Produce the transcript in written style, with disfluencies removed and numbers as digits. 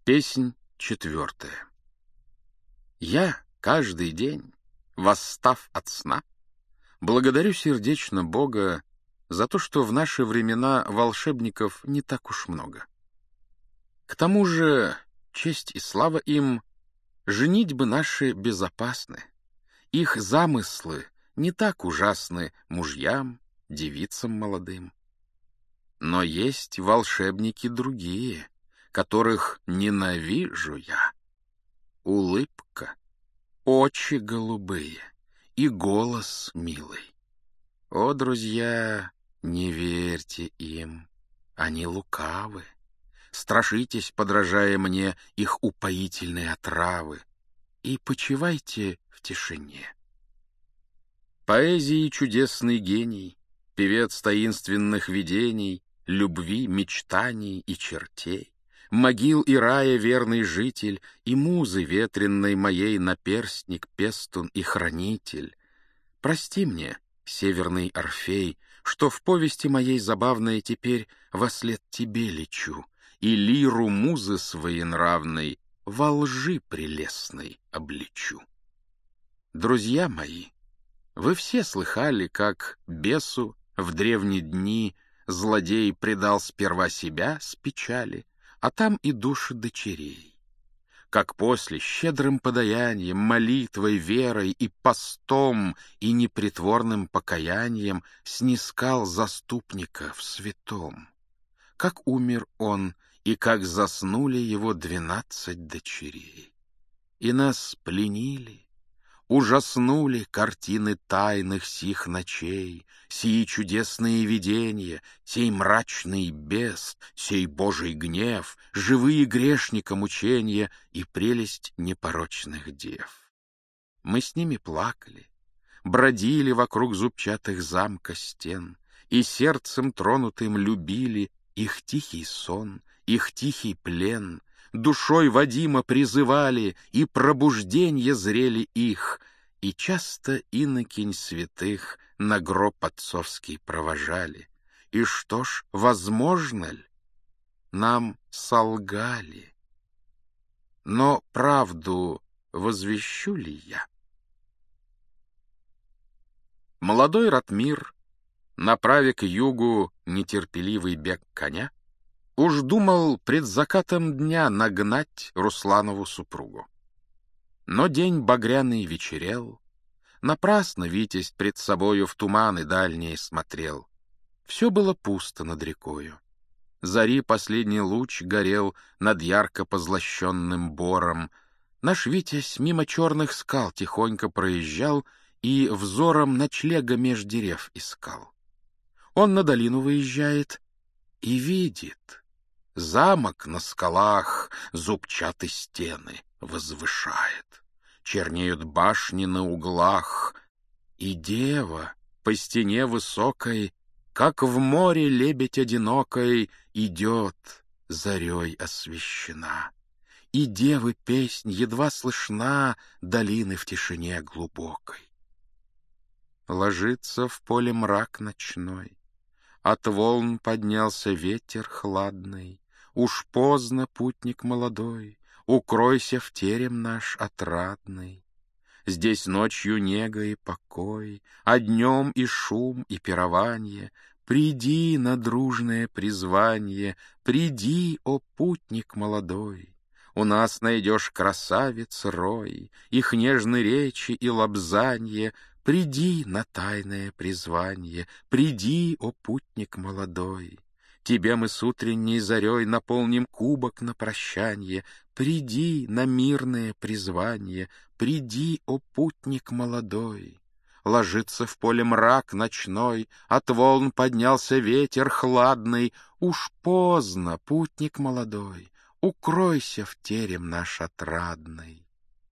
Песнь 4. Я каждый день, восстав от сна, благодарю сердечно Бога за то, что в наши времена волшебников не так уж много. К тому же честь и слава им, женитьбы наши безопасны, их замыслы не так ужасны мужьям, девицам молодым. Но есть волшебники другие, которых ненавижу я. Улыбка, очи голубые и голос милый. О, друзья, не верьте им, они лукавы. Страшитесь, подражая мне, их упоительной отравы, и почивайте в тишине. Поэзии чудесный гений, певец таинственных видений, любви, мечтаний и чертей, могил и рая верный житель, и музы ветренной моей наперстник, пестун и хранитель. Прости мне, северный Орфей, что в повести моей забавной теперь вослед тебе лечу, и лиру музы своенравной во лжи прелестной обличу. Друзья мои, вы все слыхали, как бесу в древние дни злодей предал сперва себя с печали, а там и души дочерей. Как после щедрым подаянием, молитвой, верой и постом и непритворным покаянием снискал заступника в святом. Как умер он, и как заснули его 12 дочерей. И нас пленили, ужаснули картины тайных сих ночей, сии чудесные видения, сей мрачный бес, сей Божий гнев, живые грешника мучения и прелесть непорочных дев. Мы с ними плакали, бродили вокруг зубчатых замка стен, и сердцем тронутым любили их тихий сон, их тихий плен, душой Вадима призывали, и пробужденье зрели их, и часто инокинь святых на гроб отцовский провожали. И что ж, возможно ли? Нам солгали. Но правду возвещу ли я? Молодой Ратмир, направя к югу нетерпеливый бег коня, уж думал пред закатом дня нагнать Русланову супругу. Но день багряный вечерел, напрасно Витязь пред собою в туманы дальние смотрел. Все было пусто над рекою. Зари последний луч горел над ярко позлощенным бором. Наш Витязь мимо черных скал тихонько проезжал и взором ночлега меж дерев искал. Он на долину выезжает и видит. Замок на скалах зубчатые стены возвышает, чернеют башни на углах, и дева по стене высокой, как в море лебедь одинокой, идет, зарей освещена, и девы песнь едва слышна долины в тишине глубокой. Ложится в поле мрак ночной, от волн поднялся ветер хладный. Уж поздно, путник молодой, укройся в терем наш отрадный. Здесь ночью нега и покой, а днем и шум, и пирование. Приди на дружное призвание, приди, о путник молодой. У нас найдешь красавиц рой, их нежные речи и лобзанье. Приди на тайное призвание, приди, о путник молодой. Тебе мы с утренней зарей наполним кубок на прощанье. Приди на мирное призвание, приди, о путник молодой. Ложится в поле мрак ночной, от волн поднялся ветер хладный. Уж поздно, путник молодой, укройся в терем наш отрадный.